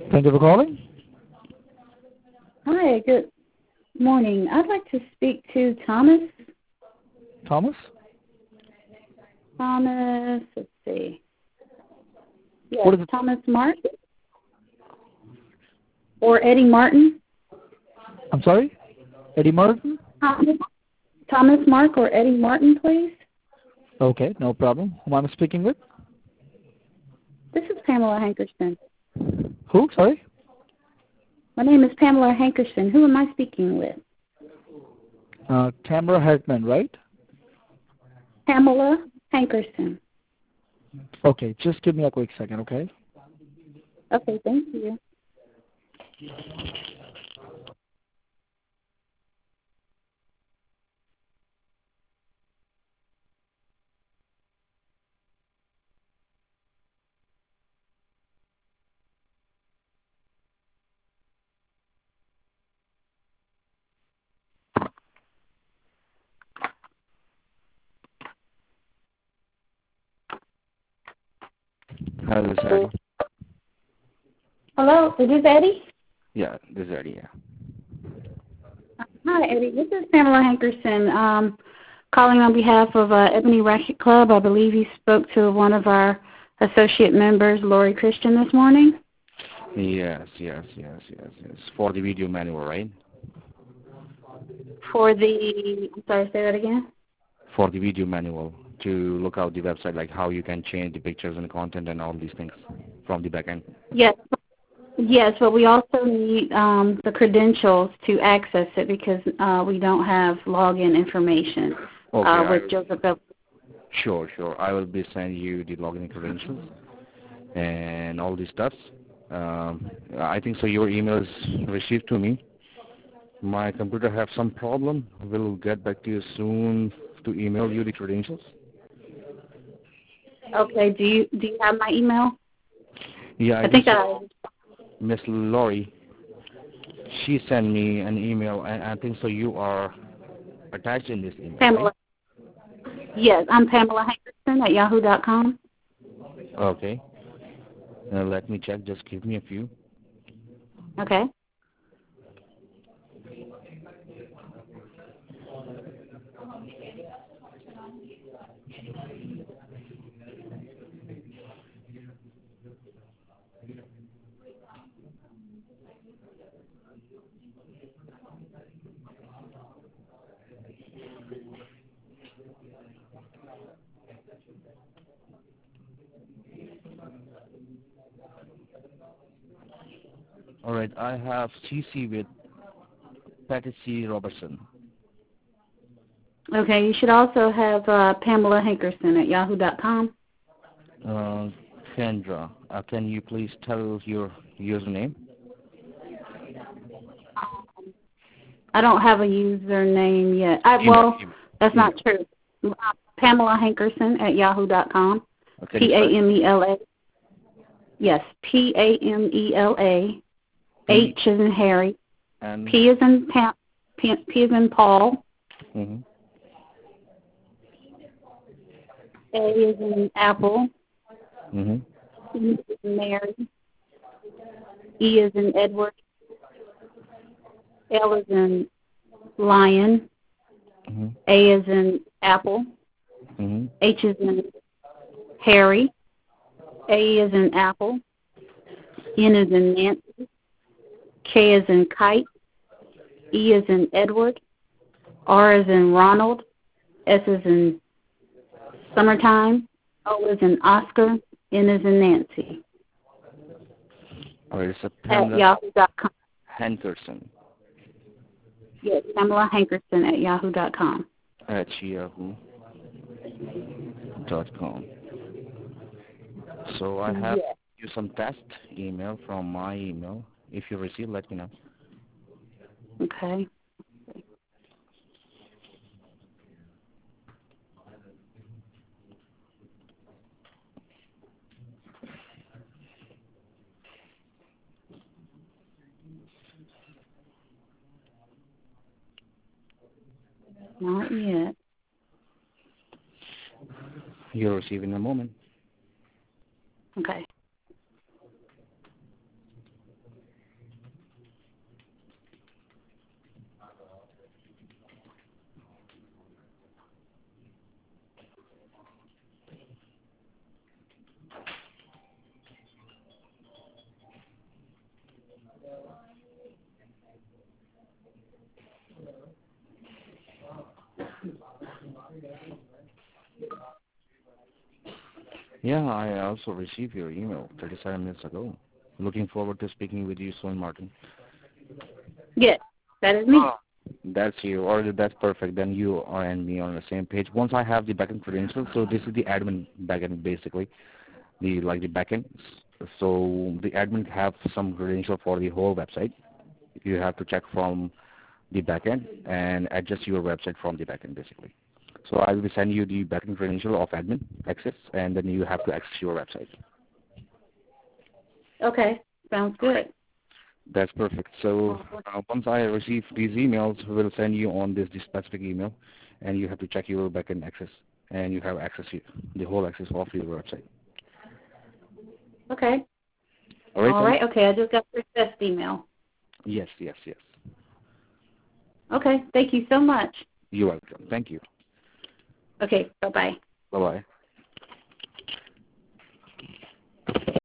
Thank you for calling. Hi, good morning. I'd like to speak to Thomas. Thomas? Let's see. Yes, What is it? Thomas Martin or Eddie Martin. I'm sorry? Eddie Martin? Thomas Mark or Eddie Martin, please. Okay, no problem. Who am I speaking with? This is Pamela Hankerson. Who? Sorry? My name is Pamela Hankerson. Who am I speaking with? Tamara Hartman, right? Pamela Hankerson. Okay, just give me a quick second, okay? Okay, thank you. Hi, this is Eddie. Hello, is this Eddie? Yeah, this is Eddie, yeah. Hi, Eddie. This is Pamela Hankerson, calling on behalf of Ebony Racket Club. I believe you spoke to one of our associate members, Lori Christian, this morning. Yes. For the video manual, right? I'm sorry, say that again? For the video manual to look out the website, like how you can change the pictures and content and all these things from the back end. Yes, but we also need the credentials to access it because we don't have login information with Joseph. Sure. I will be sending you the login credentials and all these stuff. I think so. Your email is received to me. My computer have some problem. We'll get back to you soon to email you the credentials. Okay. Do you have my email? Yeah, I think Miss Lori, she sent me an email, and I think so you are attached in this email, Pamela. right? Yes, I'm Pamela Hankerson at yahoo.com. Okay. Let me check. Just give me a few. Okay. All right. I have CC with Patsy Robertson. Okay. You should also have Pamela Hankerson at yahoo.com. Kendra, can you please tell your username? I don't have a username yet. That's not true. Pamela Hankerson at yahoo.com. Pamela. Yes, Pamela. H is in Harry. And P is in P is in Paul. Mm-hmm. A is in Apple. Mm-hmm. E is in Mary. E is in Edward. L is in Lion. Mm-hmm. A is in Apple. Mm-hmm. H is in Harry. A is in Apple. N is in Nancy. K is in Kite. E is in Edward. R is in Ronald. S is in Summertime. O is in Oscar. N is in Nancy. All right, it's At yahoo.com. Hankerson. Yes, Pamela Hankerson at yahoo.com. At yahoo.com. So I have you some test email from my email. If you receive, let me know. Okay. Not yet. You'll receive in a moment. Okay. Yeah, I also received your email 37 minutes ago. Looking forward to speaking with you soon, Martin. Yes, that is me. That's you, or that's perfect. Then you are and me on the same page. Once I have the backend credentials, so this is the admin backend basically, the backend. So the admin have some credential for the whole website. You have to check from the backend and adjust your website from the backend basically. So I will send you the backend credential of admin access, and then you have to access your website. Okay, sounds good. That's perfect. So once I receive these emails, we'll send you on this specific email, and you have to check your backend access, and you have access to the whole access of your website. Okay. All right. All right. Okay, I just got your test email. Yes, yes, yes. Okay, thank you so much. You're welcome. Thank you. Okay, bye-bye. Bye-bye.